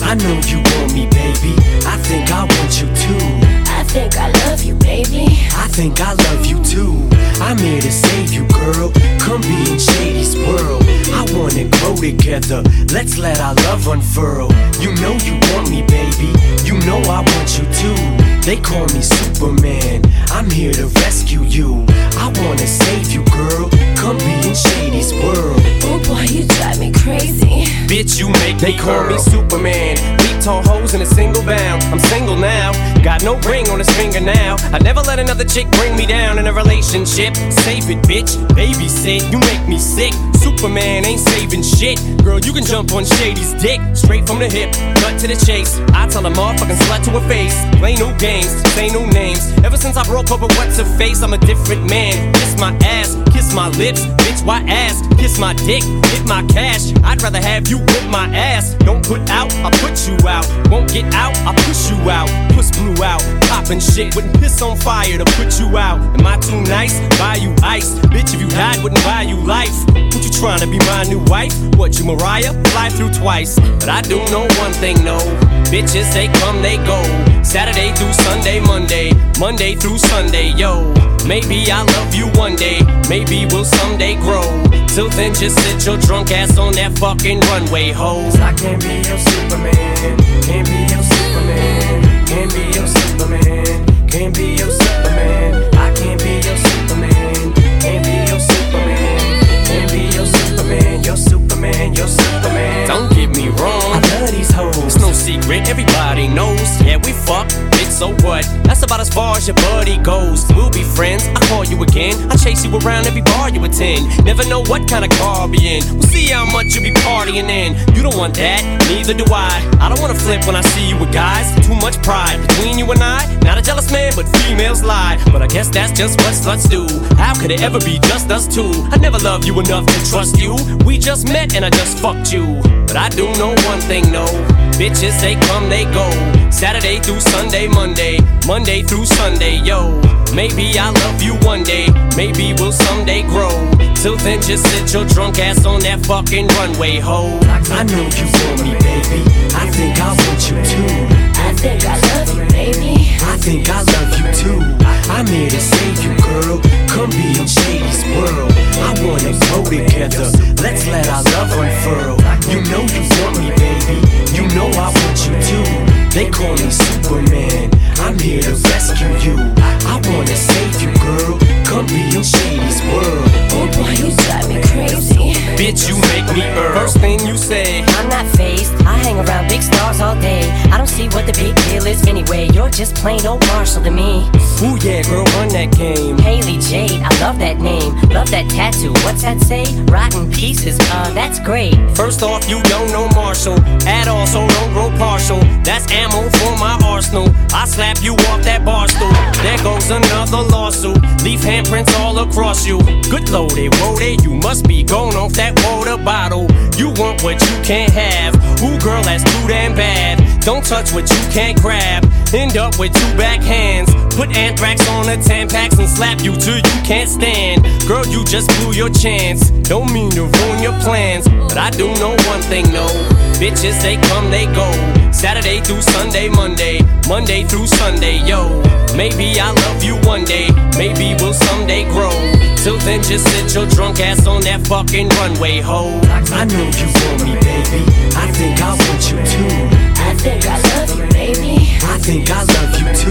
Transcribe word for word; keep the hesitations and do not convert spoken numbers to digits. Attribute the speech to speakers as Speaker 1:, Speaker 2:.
Speaker 1: I know you want me, baby. I think I want you too.
Speaker 2: I think I love you, baby.
Speaker 1: I think I love you too. I'm here to save you, girl. Come be in Shady's world. I wanna grow together. Let's let our love unfurl. You know you want me, baby. You know I want you too. They call me Superman. I'm here to rescue you. I wanna save you, girl. Come be in Shady's world.
Speaker 2: Oh boy, you drive me crazy.
Speaker 3: Bitch, you make
Speaker 1: They
Speaker 3: me
Speaker 1: call
Speaker 3: girl.
Speaker 1: me
Speaker 3: Superman. Leap tall hoes in a single bound. I'm single now. Got no ring on his finger now. I never let another chick bring me down in a relationship. Save it, bitch. Babysit. You make me sick. Superman ain't saving shit. Girl, you can jump on Shady's dick. Straight from the hip, cut to the chase. I tell a motherfucking slut to her face. Play no games, say no names. Ever since I broke up with what's her face, I'm a different man. Kiss my ass, kiss my lips. Bitch, why ass? Kiss my dick, hit my cash. I'd rather have you whip my ass. Don't put out, I put you out. Won't get out, I push you out. Puss blew out, poppin' shit. Wouldn't piss on fire to put you out. Am I too nice? Buy you ice. Bitch, if you died, wouldn't buy you life. What you trying to be my new wife? What, you Mariah? Fly through twice. But I do know one thing, no. Bitches, they come, they go. Saturday through Sunday, Monday. Monday through Sunday, yo. Maybe I'll love you one day. Maybe we'll someday grow. Till then, just sit your drunk ass on that fucking runway, ho.
Speaker 1: I can't be your Superman. Can't be your Superman. Can't be your Superman. Can't be your Superman. I can't be your Superman. Can't be your Superman. Can't be your Superman. Your Superman. Your Superman.
Speaker 3: Don't get me wrong,
Speaker 1: I love these hoes.
Speaker 3: it's no secret, everybody knows. Yeah, we fuck, bitch, so what? That's about as far as your buddy goes. We'll be friends, I call you again. I chase you around every bar you attend. Never know what kind of car I'll be in. We'll see how much you be partying in. You don't want that, neither do I. I don't wanna flip when I see you with guys. Too much pride between you and I. Not a jealous man, but females lie. But I guess that's just what sluts do. How could it ever be just us two? I never loved you enough to trust you. We just met and I just fucked you. But I do know one thing, no. Bitches, they come, they go. Saturday through Sunday, Monday. Monday through Sunday, yo. Maybe I'll love you one day. Maybe we'll someday grow. Till then, just sit your drunk ass on that fucking runway, ho.
Speaker 1: I know you want me, baby. I think I want you too.
Speaker 2: I think I love you, baby.
Speaker 1: I think I love you too. I'm here to save you, girl. Come be in Shady's world. I wanna grow together. Let's let our love unfurl. You know you want me, baby. You know I want you too. They call me Superman. I'm here to rescue you. I wanna save you, girl. Come be in Shady's world.
Speaker 2: Oh boy, you drive me crazy.
Speaker 3: Bitch, you make me Earl. First thing you say,
Speaker 4: I'm not phased, I hang around big stars all day. I don't see what the big deal is anyway. You're just plain old Marshall to me.
Speaker 3: ooh yeah, girl, run that game.
Speaker 4: Haley Jade, I love that name. Love that tattoo, what's that say? Rotten pieces, uh, that's great.
Speaker 3: First off, you don't know Marshall at all, so don't grow partial. That's ammo for my arsenal. I slap you off that bar stool. There goes another lawsuit. Leave handprints all across you. Good loaded, woaded, you must be going off that water bottle. You want what you can't have. Ooh, girl, that's too damn bad. Don't touch what you can't grab. End up with two backhands. Put anthrax on the Tampax and slap you till you can't stand. Girl, you just blew your chance. Don't mean to ruin your plans, but I do know one thing, no. Bitches, they come, they go. Saturday through Sunday, Monday. Monday through Sunday, yo. Maybe I'll love you one day. Maybe we'll someday grow. Till then, just sit your drunk ass on that fucking runway, ho.
Speaker 1: I know you want me, baby. I